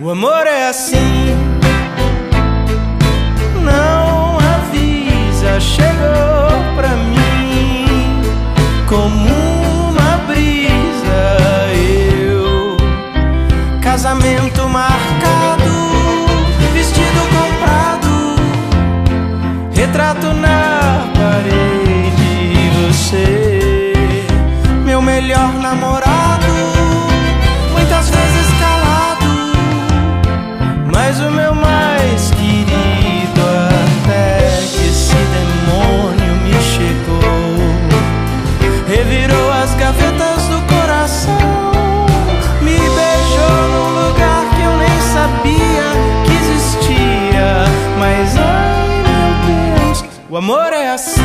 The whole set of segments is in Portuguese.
O amor é assim, não avisa, chegou pra mim como uma brisa. Eu, casamento marcado, vestido comprado, retrato na parede. Você, meu melhor namorado, muitas vezes calado, mas o meu mais querido, até que esse demônio me chegou, revirou as gavetas do coração, me beijou num lugar que eu nem sabia que existia. Mas ai meu Deus, o amor é assim,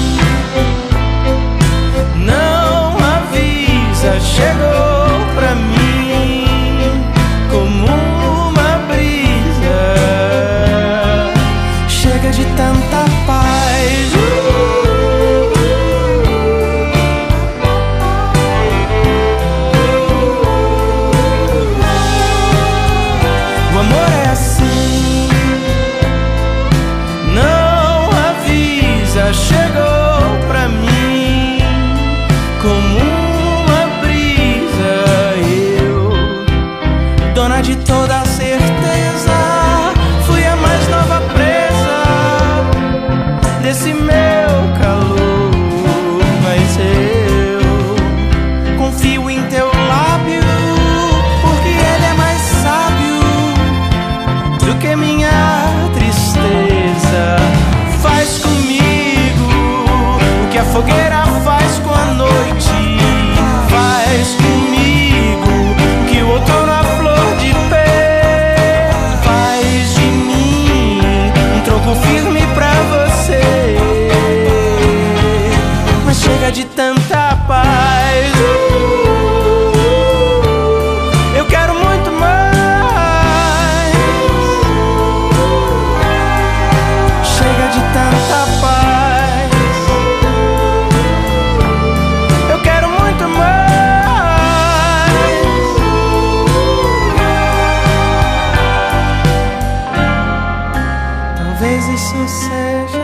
não avisa, chegou pra mim como uma brisa, chega de tanta paz. O amor é assim, não avisa, chegou pra mim como uma brisa. Eu, dona de toda a certeza, fui a mais nova presa desse meu calor. Mas eu confio em teu lábio, porque ele é mais sábio do que minha tristeza. Faz comigo o que a fogueira faz com a noite, faz comigo o que o outono a flor de pé faz de mim, um tronco firme pra você. Mas chega de tanta paz, eu quero muito mais. Chega de tanta paz, eu quero muito mais. Talvez isso seja